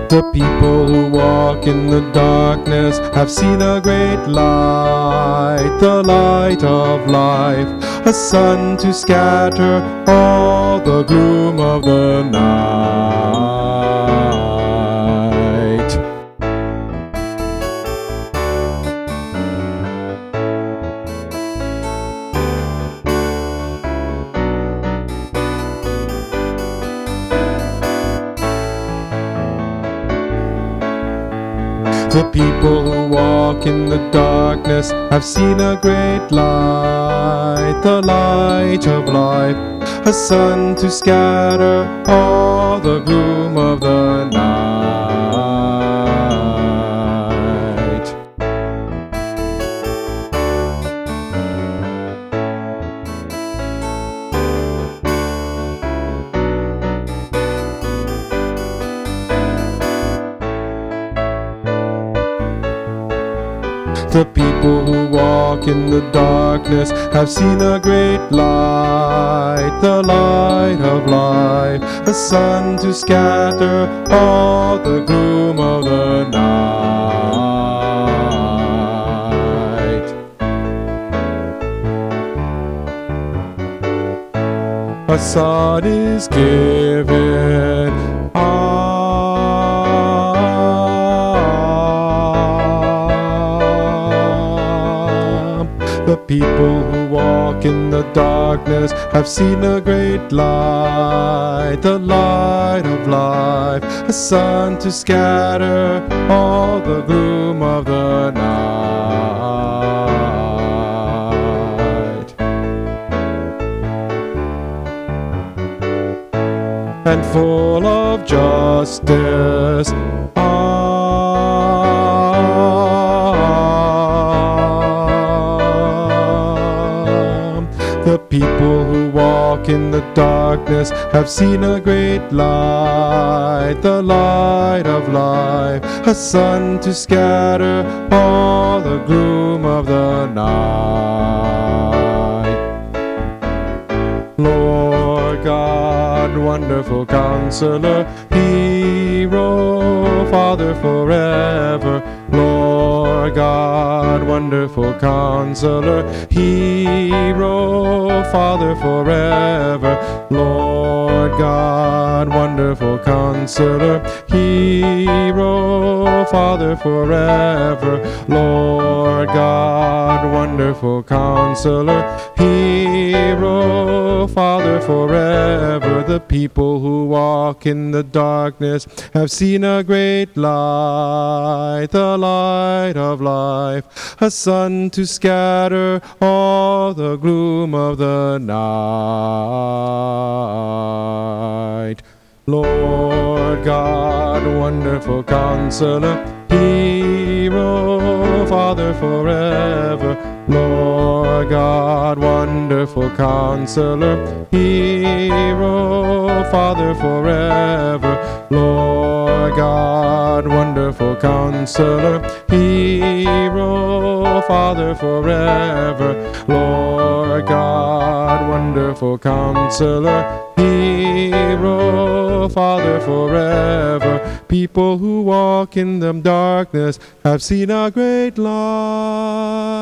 The people who walk in the darkness have seen a great light, the light of life, a sun to scatter all the gloom of the night. The people who walk in the darkness have seen a great light, the light of life, a sun to scatter all the gloom of the night. The people who walk in the darkness have seen a great light, the light of life, a sun to scatter all the gloom of the night. A son is given. The people who walk in the darkness have seen a great light, the light of life, a sun to scatter all the gloom of the night. And full of justice, the people who walk in the darkness have seen a great light, the light of life, a sun to scatter all the gloom of the night. Lord God, wonderful Counselor, Hero, Father forever. Lord God, wonderful Counselor, Hero, Father forever. Lord God, wonderful Counselor, Hero, Father forever. Lord God, wonderful Counselor, Hero, Father forever. The people who walk in the darkness have seen a great light, the light of life, a sun to scatter all the gloom of the night. Lord God, wonderful Counselor, Hero, Father forever. Lord God, wonderful Counselor, Hero, Father forever. Lord God, wonderful Counselor, Hero, Father forever. Lord God, wonderful Counselor, Hero, Father forever. People who walk in the darkness have seen a great light.